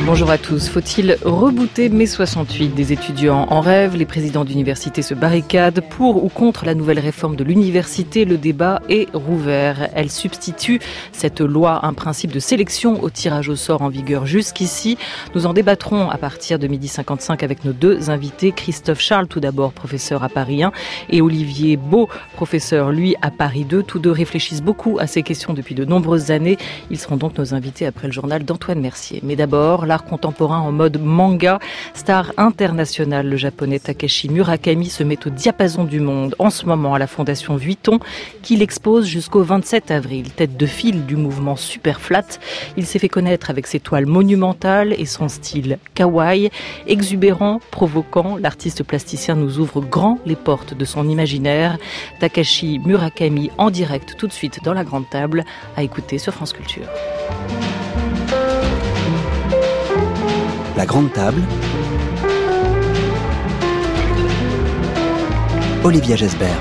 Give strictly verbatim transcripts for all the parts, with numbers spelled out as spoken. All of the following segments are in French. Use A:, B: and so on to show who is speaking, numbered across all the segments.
A: Bonjour à tous. Faut-il rebooter mai soixante-huit? Des étudiants en rêve, les présidents d'université se barricadent. Pour ou contre la nouvelle réforme de l'université, le débat est rouvert. Elle substitue cette loi un principe de sélection au tirage au sort en vigueur jusqu'ici. Nous en débattrons à partir de midi cinquante-cinq avec nos deux invités. Christophe Charles, tout d'abord professeur à Paris un, et Olivier Beau, professeur lui à Paris deux. Tous deux réfléchissent beaucoup à ces questions depuis de nombreuses années. Ils seront donc nos invités après le journal d'Antoine Mercier. Mais d'abord, l'art contemporain en mode manga. Star international, le japonais Takeshi Murakami se met au diapason du monde en ce moment à la Fondation Vuitton, qu'il expose jusqu'au vingt-sept avril. Tête de file du mouvement Super Flat, il s'est fait connaître avec ses toiles monumentales et son style kawaii. Exubérant, provoquant, l'artiste plasticien nous ouvre grand les portes de son imaginaire. Takashi Murakami en direct tout de suite dans la grande table, à écouter sur France Culture.
B: La grande table. Olivia Gesbert.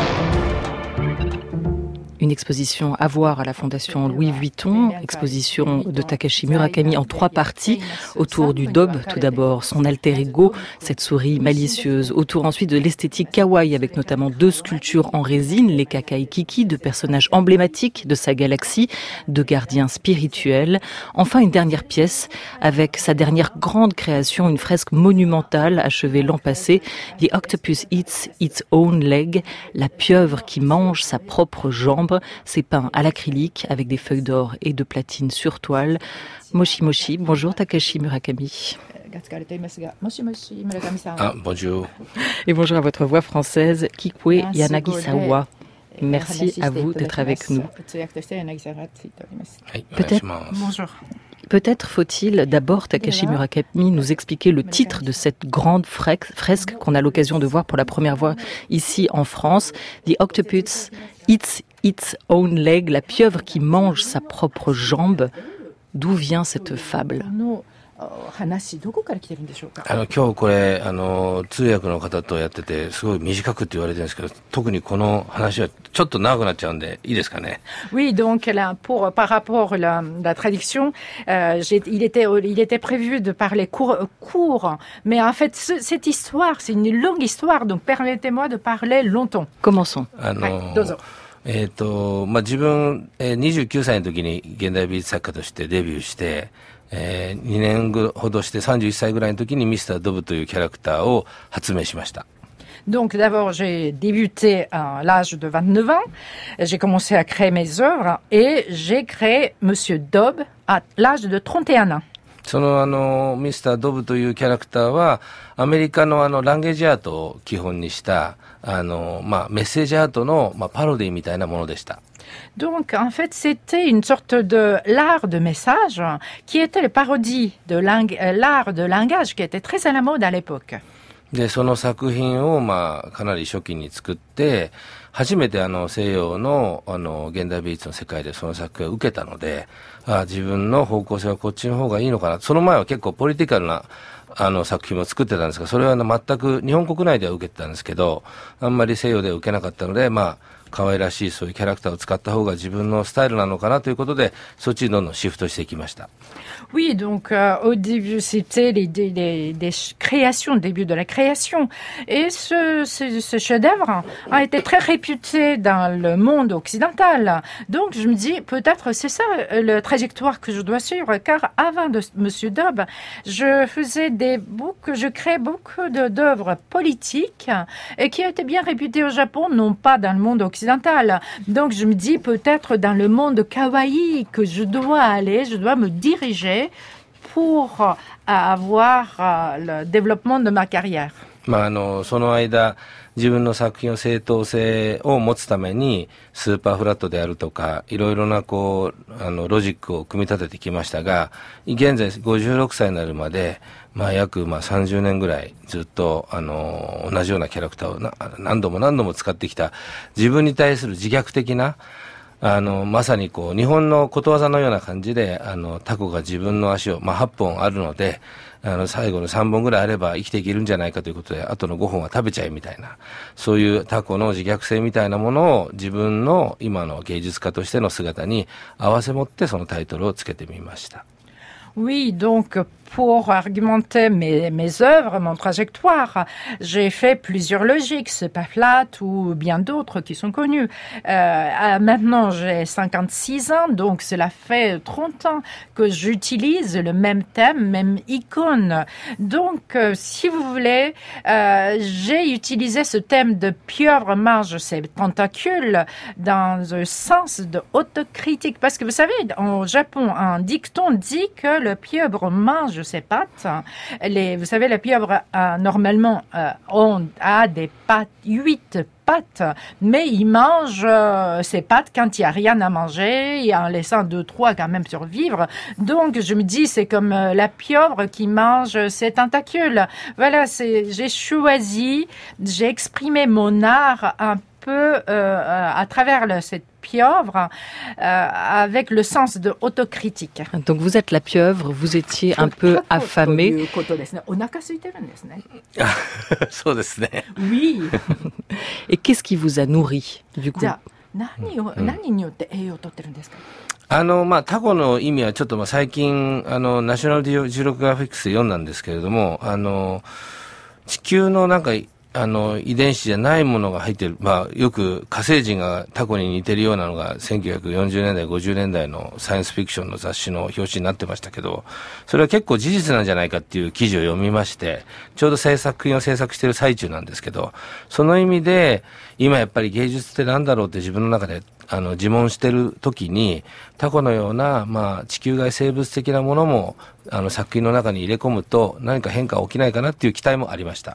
A: Une exposition à voir à la Fondation Louis Vuitton, exposition de Takashi Murakami en trois parties, autour du Dobe, tout d'abord, son alter ego, cette souris malicieuse, autour ensuite de l'esthétique kawaii, avec notamment deux sculptures en résine, les Kakai Kiki, de personnages emblématiques de sa galaxie, de gardiens spirituels. Enfin, une dernière pièce, avec sa dernière grande création, une fresque monumentale, achevée l'an passé, The Octopus Eats Its Own Leg, la pieuvre qui mange sa propre jambe. C'est peint à l'acrylique avec des feuilles d'or et de platine sur toile. Moshi Moshi, bonjour Takashi Murakami.
C: Ah, bonjour.
A: Et bonjour à votre voix française, Kikwe Yanagisawa. Merci à vous d'être avec nous. Peut-être,
C: bonjour.
A: Peut-être faut-il d'abord, Takashi Murakami, nous expliquer le titre de cette grande fresque qu'on a l'occasion de voir pour la première fois ici en France. The Octopus Eats Its Own Leg, la pieuvre qui mange sa propre jambe. D'où vient cette fable?
C: あの今日これあの通訳の方とやっててすごい短くって言われてるんですけど、特にこの話はちょっと長くなっちゃうんでいいですかね。
D: Oui, donc là, pour par rapport à la, la traduction, euh, j'ai, il était il était prévu de parler court, court, mais en fait ce, cette histoire, c'est une longue histoire, donc permettez-moi de parler longtemps.
A: Commençons.
C: あの、
D: はい、どうぞ。
C: えっとまあ自分、えー、にじゅうきゅうさいの時に現代美術作家としてデビューして。えー、にねんほどしてさんじゅういっさいぐらいの時にミスタードブというキャラクターを発明しました。
D: Donc d'abord j'ai débuté à l'âge de vingt-neuf ans, j'ai commencé à créer mes œuvres et j'ai créé Monsieur Dob à l'âge de trente et un ans.
C: そのあのミスタードブというキャラクターはアメリカのあのランゲージアートを基本にしたあのまあメッセージアートのまあパロディみたいなものでした。
D: Donc, en fait, c'était une sorte de l'art de message qui était les parodies de lang- l'art de langage qui était très à la mode à l'époque.
C: で、その作品をまあかなり初期に作って、初めてあの西洋のあの現代美術の世界でその作品を受けたので、あ自分の方向性はこっちの方がいいのかな。その前は結構ポリティカルなあの作品も作ってたんですが、それは全く日本国内では受けてたんですけど、あんまり西洋では受けなかったので、まあ可愛らしいそういうキャラクターを使った方が自分のスタイルなのかなということで、そっちにどんどんシフトしていきました。
D: Oui, donc euh, au début, c'était les, les, les, les créations, le début de la création. Et ce, ce, ce chef-d'œuvre a été très réputé dans le monde occidental. Donc je me dis, peut-être c'est ça la trajectoire que je dois suivre, car avant de Monsieur Dob, je faisais des beaucoup, je créais beaucoup de, d'œuvres politiques et qui étaient bien réputées au Japon, non pas dans le monde occidental. Donc je me dis, peut-être dans le monde kawaii que je dois aller, je dois me diriger pour avoir le développement de ma carrière.
C: まああのその間自分の作品の正当性を持つためにスーパーフラットであるとかいろいろなこうあのロジックを組み立ててきましたが、現在ごじゅうろくさいになるまでまあ約まあさんじゅうねんぐらいずっとあの同じようなキャラクターをな何度も何度も使ってきた自分に対する自虐的なあのまさにこう日本のことわざのような感じであのタコが自分の足を、まあ、はっぽんあるのであの最後のさんぼんぐらいあれば生きていけるんじゃないかということであとのごほんは食べちゃえみたいなそういうタコの自虐性みたいなものを自分の今の芸術家としての姿に合わせ持ってそのタイトルをつけてみました。
D: Oui, donc pour argumenter mes, mes œuvres, mon trajectoire, j'ai fait plusieurs logiques, c'est pas flat ou bien d'autres qui sont connus. Euh, maintenant, j'ai cinquante-six ans, donc cela fait trente ans que j'utilise le même thème, même icône. Donc, euh, si vous voulez, euh, j'ai utilisé ce thème de pieuvre mange ses tentacules dans un sens de autocritique. Parce que vous savez, au Japon, un dicton dit que le pieuvre mange ses pattes. Les, vous savez, la pieuvre, euh, normalement, euh, on a des pattes, huit pattes, mais il mange euh, ses pattes quand il n'y a rien à manger et en laissant deux, trois quand même survivre. Donc, je me dis, c'est comme euh, la pieuvre qui mange ses tentacules. Voilà, c'est, j'ai choisi, j'ai exprimé mon art un peu euh, à travers le, cette pieuvre euh, avec le sens de autocritique.
A: Donc vous êtes la pieuvre, vous étiez un peu affamée.
D: Oui.
A: Et qu'est-ce qui vous a nourri du coup?
D: 何を、何によって栄養をとってるんですか？
C: あの、まあ、タコの意味はちょっと、まあ、最近、あの、ナショナルジオグラフィックスで読んだんですけれども、あの、地球のなんか、あの、遺伝子じゃないものが入ってる。まあ、よく火星人がタコに似てるようなのがせんきゅうひゃくよんじゅうねんだい、ごじゅうねんだいのサイエンスフィクションの雑誌の表紙になってましたけど、それは結構事実なんじゃないかっていう記事を読みまして、ちょうど制作品を制作している最中なんですけど、その意味で、今やっぱり芸術って何だろうって自分の中であの自問してる時に、タコのような、まあ、地球外生物的なものもあの作品の中に入れ込むと何か変化が起きないかなっていう期待もありました。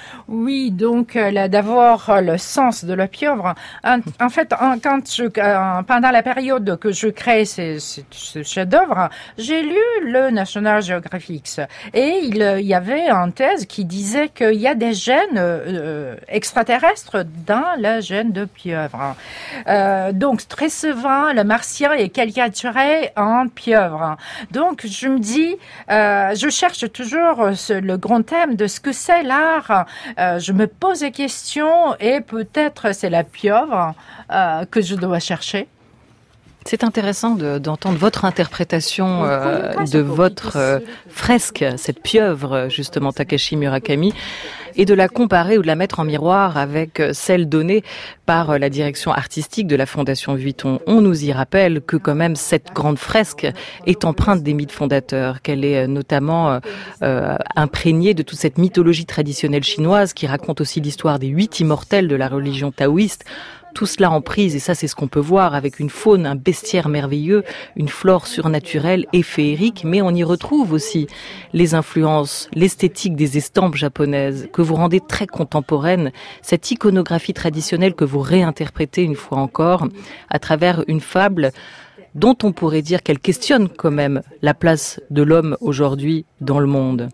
D: Oui, donc euh, d'avoir euh, le sens de la pieuvre. En, en fait, en, quand je, euh, pendant la période que je crée ce, ce, ce chef-d'œuvre, j'ai lu le National Geographic et il, il y avait une thèse qui disait qu'il y a des gènes euh, extraterrestres dans la gène de pieuvre. Euh, donc très souvent, le martien est caricaturé en pieuvre. Donc je me dis, euh, je cherche toujours ce, le grand thème de ce que c'est l'art. Euh, je me pose des questions et peut-être c'est la pieuvre euh, que je dois chercher.
A: C'est intéressant de, d'entendre votre interprétation euh, de votre euh, fresque, cette pieuvre, justement, Takashi Murakami, et de la comparer ou de la mettre en miroir avec celle donnée par la direction artistique de la Fondation Vuitton. On nous y rappelle que quand même cette grande fresque est empreinte des mythes fondateurs, qu'elle est notamment euh, imprégnée de toute cette mythologie traditionnelle chinoise qui raconte aussi l'histoire des huit immortels de la religion taoïste. Tout cela en prise, et ça c'est ce qu'on peut voir avec une faune, un bestiaire merveilleux, une flore surnaturelle et féerique, mais on y retrouve aussi les influences, l'esthétique des estampes japonaises que vous rendez très contemporaine, cette iconographie traditionnelle que vous réinterprétez une fois encore à travers une fable dont on pourrait dire qu'elle questionne quand même la place de l'homme aujourd'hui dans le monde.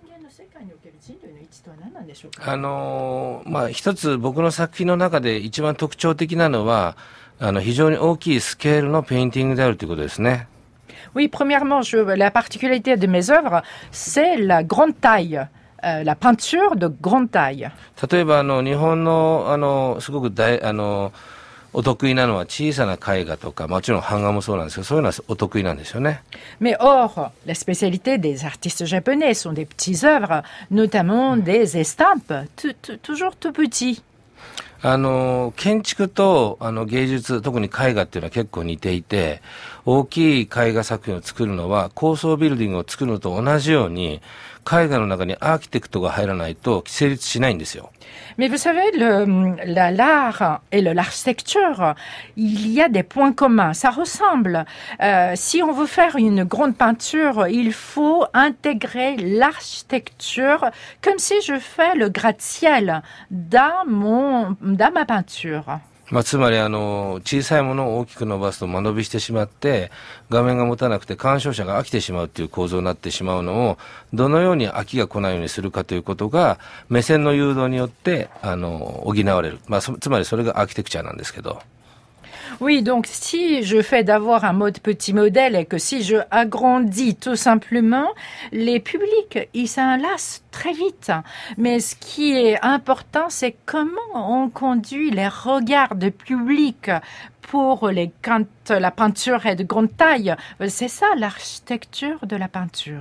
C: あのまあ一つ僕の作品の中で一番特徴的なのはあの非常に大きいスケールのペインティングであるということですね。
D: Oui, premièrement, je, la particularité de mes œuvres, c'est la grande taille, euh, la peinture de grande taille.
C: 例えばあの日本のあのすごく大あのお得意なのは小さな絵画とか、もちろん版画もそうなんですけど、そういうのはお得意なんですよね。
D: Mais or, la spécialité des artistes japonais sont des petites œuvres, notamment des estampes, tout, tout, toujours tout petits.
C: あの建築とあの芸術、特に絵画っていうのは結構似ていて、大きい絵画作品を作るのは高層ビルディングを作るのと同じように、絵画の中にアーキテクトが入らないと成立しないんですよ。
D: Mais vous savez, le, la, l'art et le, l'architecture, il y a des points communs, ça ressemble. Euh, si on veut faire une grande peinture, il faut intégrer l'architecture comme si je fais le gratte-ciel dans, mon, dans ma peinture.
C: まあ、つまりあの小さいものを大きく伸ばすと間延びしてしまって画面が持たなくて鑑賞者が飽きてしまうという構造になってしまうのをどのように飽きが来ないようにするかということが目線の誘導によってあの補われる、まあ、つまりそれがアーキテクチャなんですけど。
D: Oui, donc si je fais d'avoir un mode petit modèle et que si je agrandis tout simplement, les publics, ils s'enlacent très vite. Mais ce qui est important, c'est comment on conduit les regards du public pour les, quand la peinture est de grande taille. C'est ça l'architecture de la peinture.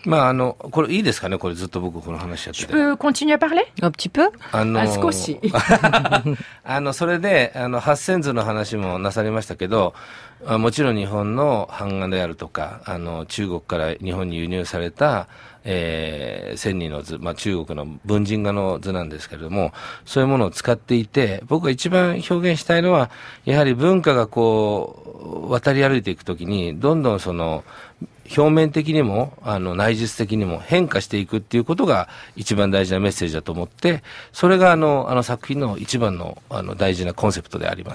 C: まあ、あの、これいいですかね、これずっと僕この話やってて。
D: Je peux continuer à parler?
A: Un petit peu?
C: あの、
D: あ少し
C: あの、それで、あの、八千図の話もなされましたけど、あもちろん日本の版画であるとか、あの、中国から日本に輸入された、えー、千人の図、まあ、中国の文人画の図なんですけれども、そういうものを使っていて、僕が一番表現したいのは、やはり文化がこう、渡り歩いていくときに、どんどんその、表面的にも、あの、内実的にも変化していくっていうことが一番大事なメッセージだと思って、それがあの、あの作品の一番の、あの、大事なコンセプトであります。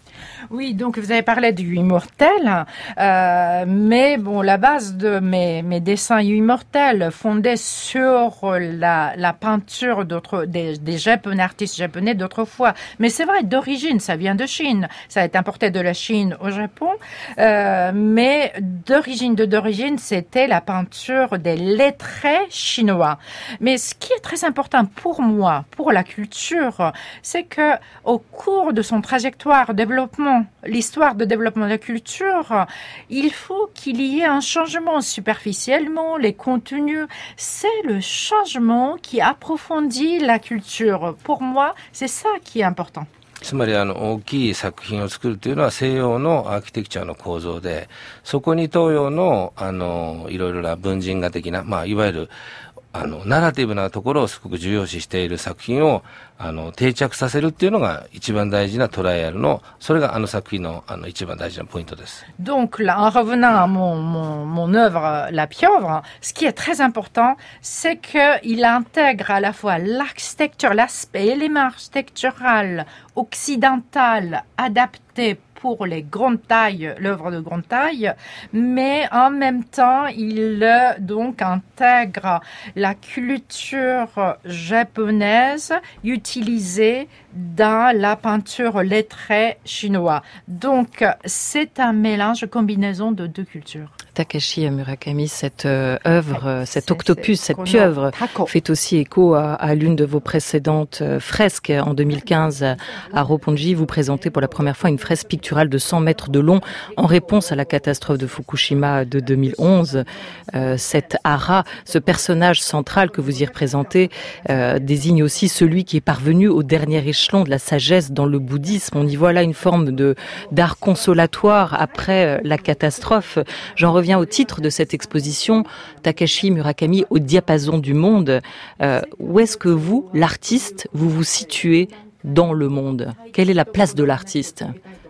D: Oui, donc vous avez parlé du immortel, euh, mais bon, la base de mes, mes dessins immortels fondés sur la, la peinture d'autres, des, des japonais, artistes japonais d'autrefois. Mais c'est vrai, d'origine, ça vient de Chine. Ça a été importé de la Chine au Japon, euh, mais d'origine de d'origine, c'était la peinture des lettrés chinois. Mais ce qui est très important pour moi, pour la culture, c'est que au cours de son trajectoire développement, l'histoire de développement de la culture, il faut qu'il y ait un changement superficiellement, les contenus. C'est le changement qui approfondit la culture. Pour moi, c'est ça qui est important.
C: つまりあの大きい作品を作るというのは西洋のアーキテクチャの構造で、そこに東洋のあのいろいろな文人画的な、まあいわゆるあのナラティブなところをすごく重要視している作品をあの定着させるっていうのが一番大事なトライアルの、それがあの作品のあの一番大事なポイントです。
D: Donc là, en revenant à mon mon mon œuvre La Pieuvre, ce qui est très important, c'est que il intègre à la fois l'architecture, l'aspect élément architectural occidental adapté pour les grandes tailles, l'œuvre de grande taille, mais en même temps, il euh, donc intègre la culture japonaise utilisée dans la peinture lettrée chinoise. Donc, c'est un mélange, combinaison de deux cultures.
A: Takashi Murakami, cette euh, œuvre, euh, cet octopus, cette pieuvre fait aussi écho à, à l'une de vos précédentes euh, fresques. En deux mille quinze, à Roppongi, vous présentez pour la première fois une fresque picturale de cent mètres de long en réponse à la catastrophe de Fukushima de deux mille onze. Euh, cet hara, ce personnage central que vous y représentez, euh, désigne aussi celui qui est parvenu au dernier échelon de la sagesse dans le bouddhisme. On y voit là une forme de d'art consolatoire après la catastrophe. J'en reviens au titre de cette exposition, Takashi Murakami au diapason du monde. Euh, où est-ce que vous, l'artiste, vous vous situez dans le monde? Quelle est la place de l'artiste?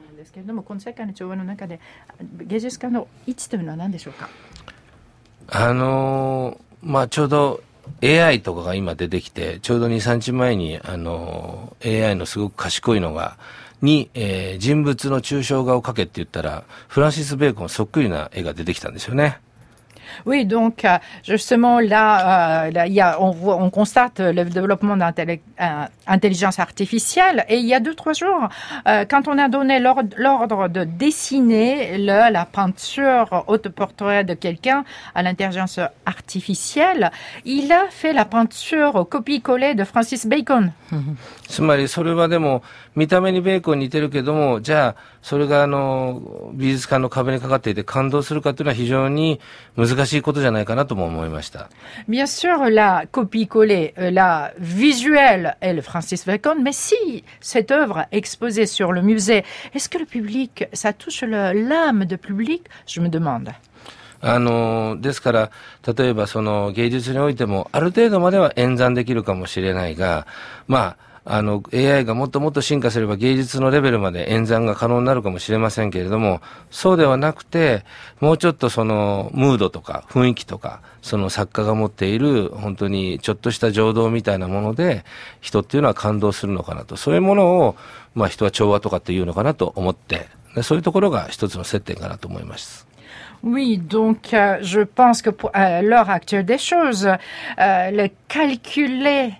C: あのー、まあちょうど エーアイ とかが今出てきて、ちょうどに、さんにちまえにあの エーアイ のすごく賢いのがに、えー、人物の抽象画を描けって言ったら、フランシス・ベーコンそっくりな絵が出てきたんですよね。
D: Oui, donc justement là, euh, là il y a, on, voit, on constate le développement d'intelligence artificielle et il y a deux trois jours, euh, quand on a donné l'ordre, l'ordre de dessiner le, la peinture autoportrait de quelqu'un à l'intelligence artificielle, il a fait la peinture au copie-coller de Francis Bacon.
C: つまりそれはでも見た目にベーコンに似てるけども、じゃあそれがあの美術館の壁にかかっていて感動するかというのは非常に難しいことじゃないかなとも思いました。
D: Bien sûr, la copie-coller, la visuelle est le Francis Bacon, mais si cette œuvre est exposée sur le musée, est-ce que le public, ça touche le, l'âme du public? Je me demande.
C: あのですから例えばその芸術においてもある程度までは演算できるかもしれないが、まああの エーアイ がもっともっと進化すれば芸術のレベルまで演算が可能になるかもしれませんけれども、そうではなくてもうちょっとそのムードとか雰囲気とかその作家が持っている本当にちょっとした情動みたいなもので人っていうのは感動するのかなと、そういうものをまあ人は調和とかっていうのかなと思って、そういうところが一つの接点かなと思います。
D: Oui, donc euh, je pense que pour, à l'heure actuelle des choses, euh, le calculer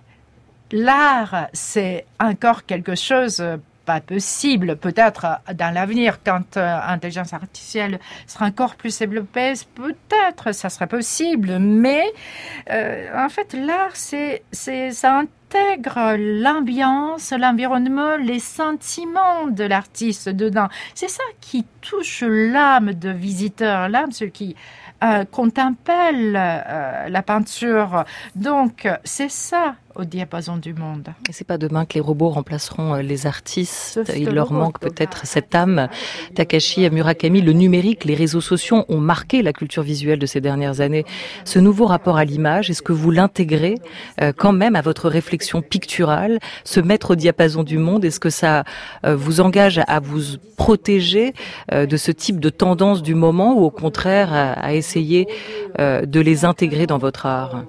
D: l'art, c'est encore quelque chose pas possible. Peut-être dans l'avenir, quand euh, l'intelligence artificielle sera encore plus développée, peut-être ça serait possible. Mais euh, en fait, l'art, c'est, c'est, ça intègre l'ambiance, l'environnement, les sentiments de l'artiste dedans. C'est ça qui touche l'âme de visiteur, l'âme, ce qui euh, contemple euh, la peinture. Donc, c'est ça au diapason du monde.
A: Et c'est pas demain que les robots remplaceront les artistes. Il leur manque peut-être cette âme. Takashi Murakami, le numérique, les réseaux sociaux ont marqué la culture visuelle de ces dernières années. Ce nouveau rapport à l'image, est-ce que vous l'intégrez euh, quand même à votre réflexion picturale, se mettre au diapason du monde? Est-ce que ça euh, vous engage à vous protéger euh, de ce type de tendance du moment, ou au contraire à, à essayer euh, de les intégrer dans votre art?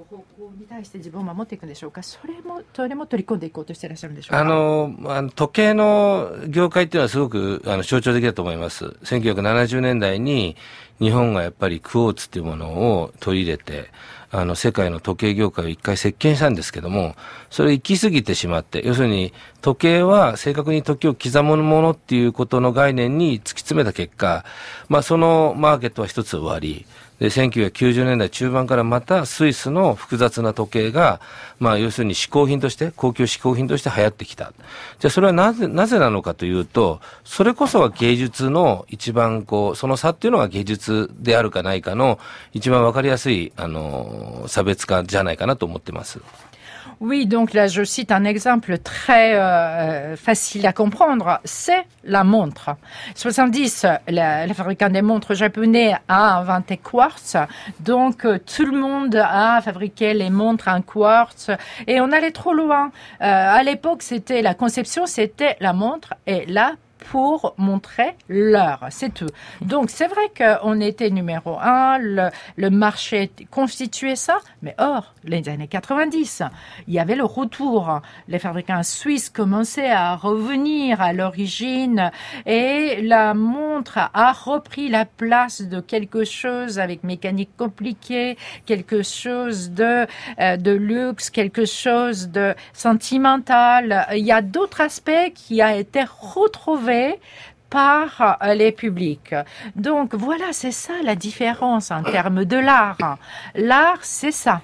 C: あの、あの時計の業界っていうのはすごくあの象徴的だと思います。せんきゅうひゃくななじゅうねんだいに日本がやっぱりクォーツっていうものを取り入れて、あの世界の時計業界を一回席巻したんですけども、それ行き過ぎてしまって、要するに時計は正確に時を刻むものっていうことの概念に突き詰めた結果、まあそのマーケットは一つ終わり、で、せんきゅうひゃくきゅうじゅうねんだい中盤からまたスイスの複雑な時計が、まあ要するに嗜好品として、高級嗜好品として流行ってきた。じゃあそれはなぜ、なぜなのかというと、それこそが芸術の一番こう、その差っていうのが芸術であるかないかの一番わかりやすい、あの、差別化じゃないかなと思ってます。
D: Oui, donc là, je cite un exemple très euh, facile à comprendre, c'est la montre. soixante-dix, la, le fabricant des montres japonais a inventé quartz, donc euh, tout le monde a fabriqué les montres en quartz, et on allait trop loin. Euh, à l'époque, c'était la conception, c'était la montre, et là, pour montrer l'heure, c'est tout. Donc, c'est vrai qu'on était numéro un, le, le marché constituait ça, mais or, les années quatre-vingt-dix, il y avait le retour. Les fabricants suisses commençaient à revenir à l'origine et la montre a repris la place de quelque chose avec mécanique compliquée, quelque chose de, euh, de luxe, quelque chose de sentimental. Il y a d'autres aspects qui ont été retrouvés par les publics. Donc voilà, c'est ça la différence en termes de l'art. L'art, c'est ça.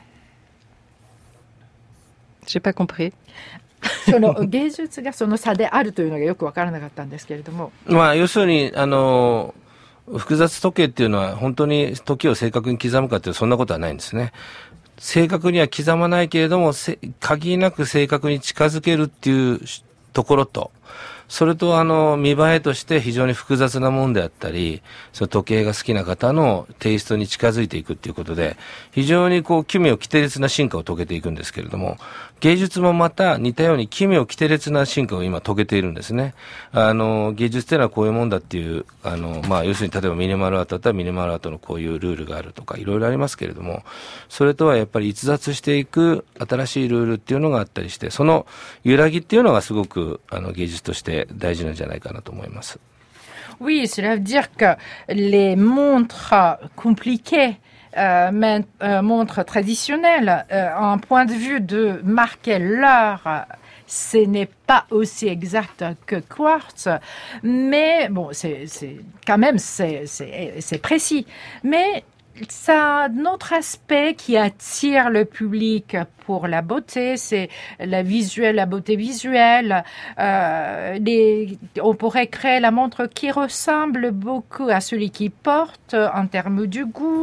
A: J'ai pas compris.
D: その芸術がその差であるというのがよくわからなかったんですけれども。
C: まあ要するにあの複雑時計っていうのは本当に時を正確に刻むかっていうそんなことはないんですね。正確には刻まないけれども限りなく正確に近づけるっていうところと。それとあの見栄えとして非常に複雑なものであったり、その時計が好きな方のテイストに近づいていくっていうことで、非常にこう奇妙奇天烈な進化を遂げていくんですけれども、芸術もまた似たように奇妙奇天烈な進化を今遂げているんですね。あの芸術っていうのはこういうもんだっていう、あのまあ要するに例えばミニマルアートだったらミニマルアートのこういうルールがあるとかいろいろありますけれども、それとはやっぱり逸脱していく新しいルールっていうのがあったりして、その揺らぎっていうのがすごくあの芸術として大事なんじゃないかなと思います。
D: Oui, cela veut dire que les montres compliquées, euh, mais, euh, montres traditionnelles, euh, un point de vue de marquer l'heure, ce n'est pas aussi exact que quartz, mais bon, c'est, c'est quand même c'est, c'est, c'est précis. Mais ça a un autre aspect qui attire le public pour la beauté, c'est la visuelle, la beauté visuelle. Euh, les, on pourrait créer la montre qui ressemble beaucoup à celui qui porte en termes du goût.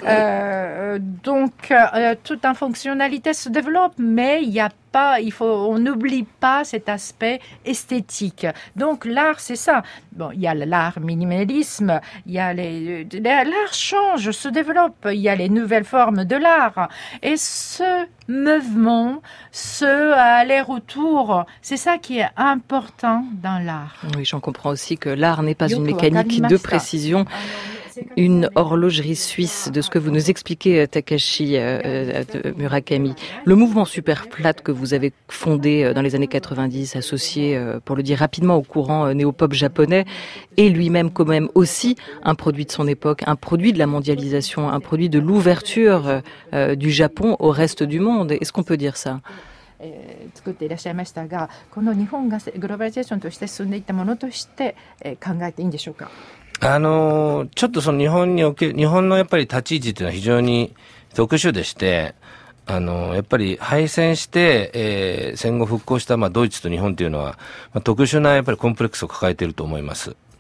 D: Euh, donc, euh, toute une fonctionnalité se développe, mais il y a pas, il faut, on n'oublie pas cet aspect esthétique. Donc l'art, c'est ça. Bon, il y a l'art minimalisme, il y a les, l'art change, se développe, il y a les nouvelles formes de l'art. Et ce mouvement, ce aller-retour, c'est ça qui est important dans l'art.
A: Oui, j'en comprends aussi que l'art n'est pas une mécanique de précision. Une horlogerie suisse, de ce que vous nous expliquez, Takashi euh, euh, Murakami. Le mouvement Super Plate que vous avez fondé dans les années quatre-vingt-dix, associé, euh, pour le dire rapidement, au courant euh, néo-pop japonais, est lui-même quand même aussi un produit de son époque, un produit de la mondialisation, un produit de l'ouverture euh, du Japon au reste du monde. Est-ce qu'on peut dire ça?
D: 作っていらっしゃいましたが、この日本がグローバリゼーションとして進んでいったものとして考えていいんでしょうか？
C: あの、ちょっとその日本における、日本のやっぱり立ち位置っていうのは非常に特殊でして、あの、やっぱり敗戦して、えー、戦後復興した、まあ、ドイツと日本というのは、まあ、特殊なやっぱりコンプレックスを抱えていると思います。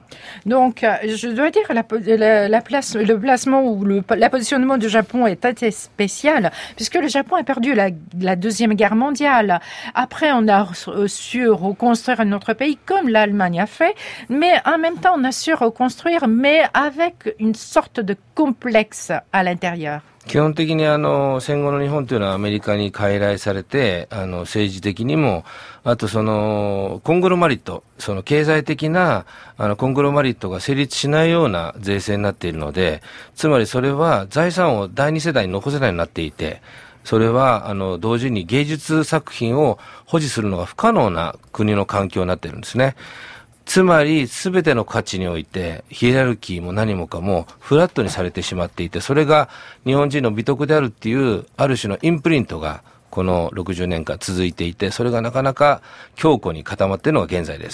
D: Donc, je dois dire la, la, la place, le placement ou le la positionnement du Japon est assez spécial, puisque le Japon a perdu la, la Deuxième Guerre mondiale. Après, on a su reconstruire notre pays comme l'Allemagne a fait, mais en même temps, on a su reconstruire, mais avec une sorte de complexe à l'intérieur.
C: 基本的にあの戦後の日本というのはアメリカに傀儡されて、あの政治的にも、あとそのコングロマリット、その経済的なあのコングロマリットが成立しないような税制になっているので、つまりそれは財産を第二世代に残せないようになっていて、それはあの同時に芸術作品を保持するのが不可能な国の環境になっているんですね。つまり全ての価値においてヒエラルキーも何もかもフラットにされてしまっていて、それが日本人の美徳であるっていうある種のインプリントがこのろくじゅうねんかん続いていて、それがなかなか強固に固まっているのが現在です。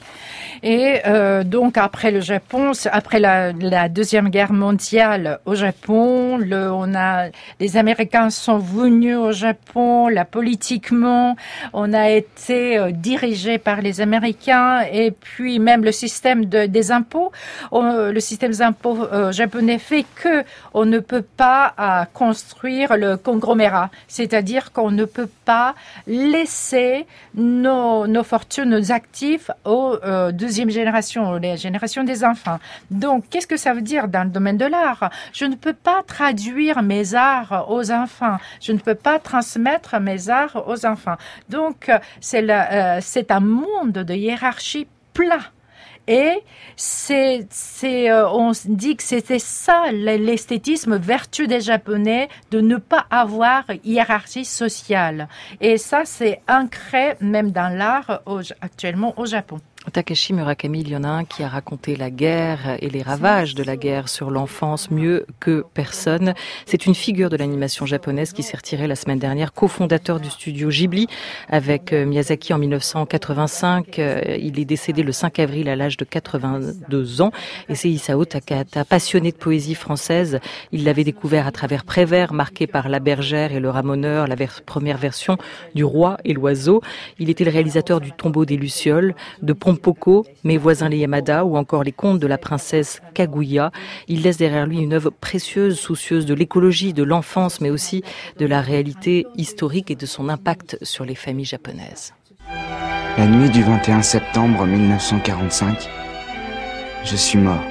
D: Et euh, donc après le Japon, après la, la Deuxième Guerre mondiale au Japon, le, on a les Américains sont venus au Japon, là politiquement, on a été euh, dirigé par les Américains et puis même le système de, des impôts, on, le système des impôts euh, japonais fait que on ne peut pas euh, construire le conglomérat, c'est-à-dire qu'on ne peut pas laisser nos, nos fortunes, nos actifs aux euh, deuxième génération, les générations des enfants. Donc, qu'est-ce que ça veut dire dans le domaine de l'art? Je ne peux pas traduire mes arts aux enfants. Je ne peux pas transmettre mes arts aux enfants. Donc, c'est, la, euh, c'est un monde de hiérarchie plat. Et c'est, c'est, euh, on dit que c'était ça l'esthétisme, vertu des Japonais, de ne pas avoir hiérarchie sociale. Et ça, c'est ancré même dans l'art au, actuellement au Japon.
A: Takeshi Murakami, il y en a un qui a raconté la guerre et les ravages de la guerre sur l'enfance mieux que personne. C'est une figure de l'animation japonaise qui s'est retiré la semaine dernière, cofondateur du studio Ghibli avec Miyazaki en dix-neuf cent quatre-vingt-cinq. Il est décédé le cinq avril à l'âge de quatre-vingt-deux ans. Et c'est Isao Takahata, passionné de poésie française. Il l'avait découvert à travers Prévert, marqué par La Bergère et Le Ramoneur, la ver- première version du Roi et l'Oiseau. Il était le réalisateur du Tombeau des Lucioles, de Pompoko, Mes voisins les Yamada ou encore les contes de la princesse Kaguya. Il laisse derrière lui une œuvre précieuse, soucieuse de l'écologie, de l'enfance, mais aussi de la réalité historique et de son impact sur les familles japonaises.
E: La nuit du vingt et un septembre mille neuf cent quarante-cinq, je suis mort.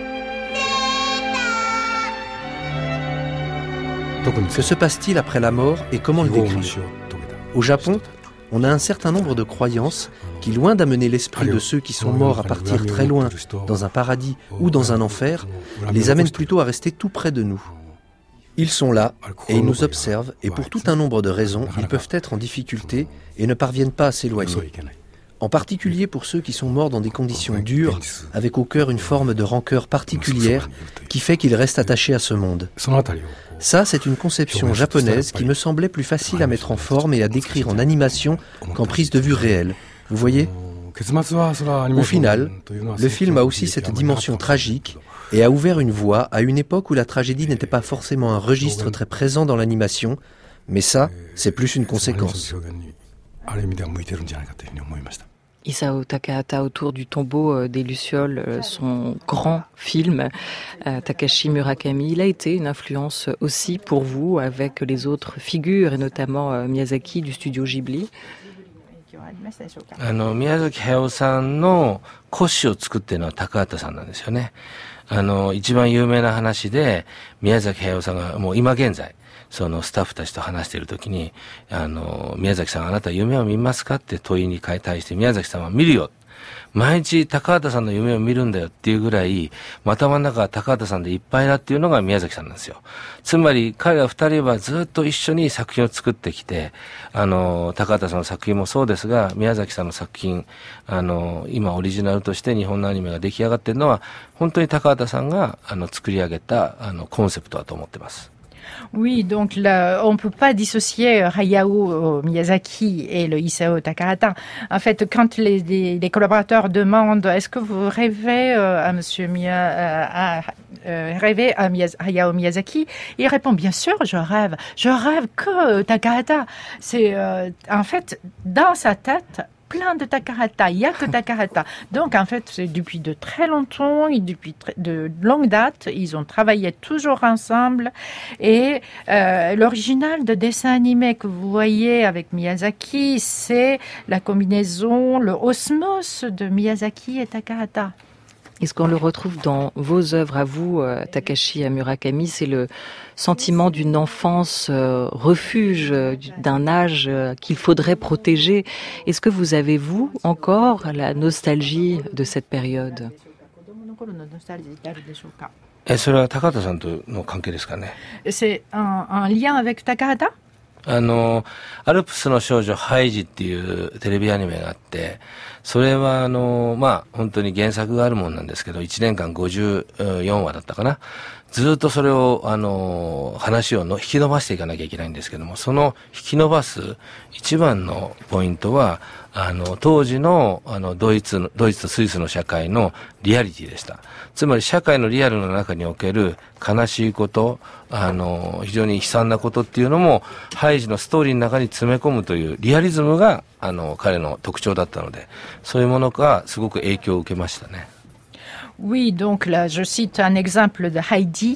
F: Que se passe-t-il après la mort et comment le décrire? Au Japon, on a un certain nombre de croyances qui, loin d'amener l'esprit de ceux qui sont morts à partir très loin, dans un paradis ou dans un enfer, les amènent plutôt à rester tout près de nous. Ils sont là et ils nous observent et pour tout un nombre de raisons, ils peuvent être en difficulté et ne parviennent pas à s'éloigner. En particulier pour ceux qui sont morts dans des conditions dures, avec au cœur une forme de rancœur particulière qui fait qu'ils restent attachés à ce monde. Ça, c'est une conception japonaise qui me semblait plus facile à mettre en forme et à décrire en animation qu'en prise de vue réelle. Vous voyez ? Au final, le film a aussi cette dimension tragique et a ouvert une voie à une époque où la tragédie n'était pas forcément un registre très présent dans l'animation, mais ça, c'est plus une conséquence.
A: Isao Takahata, Autour du tombeau des Lucioles, son grand film. Takashi Murakami, il a été une influence aussi pour vous avec les autres figures et notamment Miyazaki du studio Ghibli.
C: あの宮崎駿さんの古紙を作っているのは高畑さんなんですよね。あの一番有名な話で宮崎駿さんがもう今現在そのスタッフたちと話しているときに、あの宮崎さんあなた夢を見ますかって問いに対して宮崎さんは見るよ。毎日高畑さんの夢を見るんだよっていうぐらい頭の中は高畑さんでいっぱいだっていうのが宮崎さんなんですよ。つまり彼ら二人はずっと一緒に作品を作ってきて、あの高畑さんの作品もそうですが宮崎さんの作品、あの今オリジナルとして日本のアニメが出来上がっているのは本当に高畑さんがあの作り上げたあのコンセプトだと思ってます。
D: Oui, donc là, on ne peut pas dissocier Hayao Miyazaki et le Isao Takahata. En fait, quand les, les, les collaborateurs demandent est-ce que vous rêvez euh, à Monsieur Mia, euh, à, euh, rêvez à Miyaz, Hayao Miyazaki, il répond bien sûr, je rêve, je rêve que Takahata. C'est euh, en fait dans sa tête. plein de Takahata, il y a que Takahata. Donc en fait, c'est depuis de très longtemps, et depuis très, de longue date, ils ont travaillé toujours ensemble. Et euh, l'original de dessin animé que vous voyez avec Miyazaki, c'est la combinaison, le osmose de Miyazaki et Takahata.
A: Est-ce qu'on le retrouve dans vos œuvres à vous, euh, Takashi Murakami? C'est le sentiment d'une enfance euh, refuge, euh, d'un âge euh, qu'il faudrait protéger. Est-ce que vous avez, vous, encore la nostalgie de cette période?
C: え、それは高畑さんとの関係ですかね。
D: C'est un, un lien avec Takahata?
C: あの、アルプスの少女ハイジっていうテレビアニメがあって、それはあの、まあ、本当に原作があるもんなんですけど、いちねんかんごじゅうよんわだったかな。ずっとそれを、あの、話をの引き伸ばしていかなきゃいけないんですけども、その引き伸ばす一番のポイントは、あの、当時の、あの、ドイツの、ドイツとスイスの社会のリアリティでした。つまり社会のリアルの中における悲しいこと、あの、非常に悲惨なことっていうのも、ハイジのストーリーの中に詰め込むというリアリズムが、あの、彼の特徴だったので、そういうものがすごく影響を受けましたね。
D: Oui, donc là, je cite un exemple de Heidi.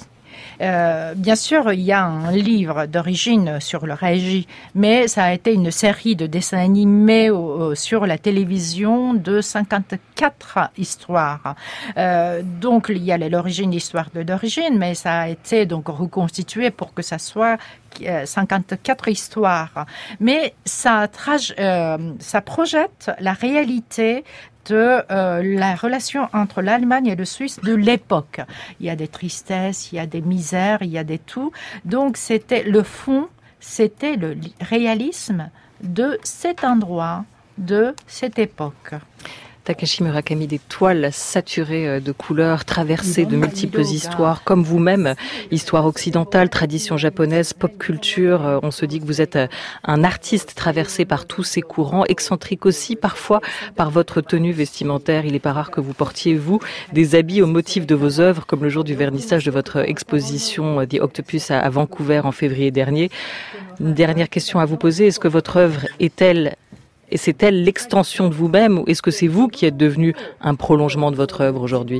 D: Euh, bien sûr, il y a un livre d'origine sur le Heiji, mais ça a été une série de dessins animés euh, sur la télévision de cinquante-quatre histoires. Euh, donc, il y a l'origine, l'histoire de l'origine, mais ça a été donc reconstitué pour que ça soit euh, cinquante-quatre histoires. Mais ça, trage, euh, ça projette la réalité de euh, la relation entre l'Allemagne et le Suisse de l'époque. Il y a des tristesses, il y a des misères, il y a des tout. Donc c'était le fond, c'était le réalisme de cet endroit, de cette époque.
A: Takashi Murakami, des toiles saturées de couleurs, traversées de multiples histoires, comme vous-même, histoire occidentale, tradition japonaise, pop culture. On se dit que vous êtes un artiste traversé par tous ces courants, excentrique aussi parfois par votre tenue vestimentaire. Il n'est pas rare que vous portiez, vous, des habits au motif de vos œuvres, comme le jour du vernissage de votre exposition The Octopus à Vancouver en février dernier. Une dernière question à vous poser, est-ce que votre œuvre est-elle Et c'est-elle l'extension de vous-même ou est-ce que c'est vous qui êtes devenu un prolongement de votre œuvre aujourd'hui?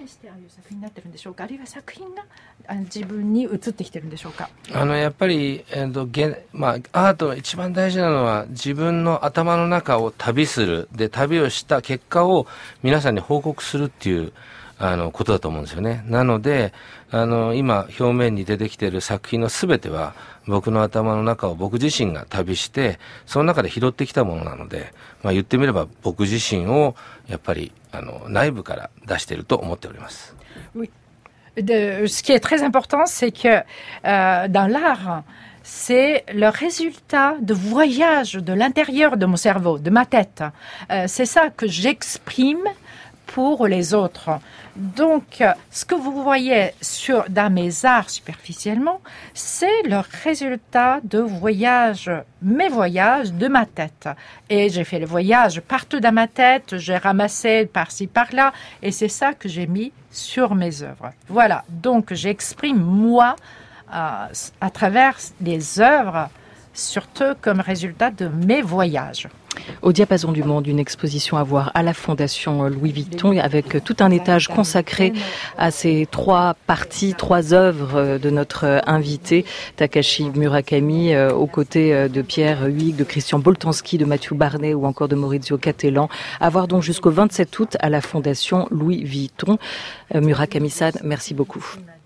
C: あのやっぱり、えーと現まあ、アートの一番大事なのは自分の頭の中を旅するで旅をした結果を皆さんに報告するっていうあのことだと思うんですよね。なのであの今表面に出てきている作品のすべては僕の頭の中を僕自身が旅してその中で拾ってきたものなので、まあ、言ってみれば僕自身をやっぱりあの内部から出していると思っております。
D: Oui. De, ce qui est très important, c'est que euh, dans l'art, c'est le résultat de voyage de l'intérieur de mon cerveau, de ma tête. Euh, c'est ça que j'exprime pour les autres. Donc, ce que vous voyez sur, dans mes arts superficiellement, c'est le résultat de voyages, mes voyages de ma tête. Et j'ai fait le voyage partout dans ma tête, j'ai ramassé par-ci, par-là, et c'est ça que j'ai mis sur mes œuvres. Voilà, donc j'exprime moi euh, à travers les œuvres, surtout comme résultat de mes voyages.
A: Au Diapason du Monde, une exposition à voir à la Fondation Louis Vuitton avec tout un étage consacré à ces trois parties, trois œuvres de notre invité Takashi Murakami, aux côtés de Pierre Huyghe, de Christian Boltanski, de Mathieu Barnet ou encore de Maurizio Cattelan. À voir donc jusqu'au vingt-sept août à la Fondation Louis Vuitton. Murakami-san, merci beaucoup.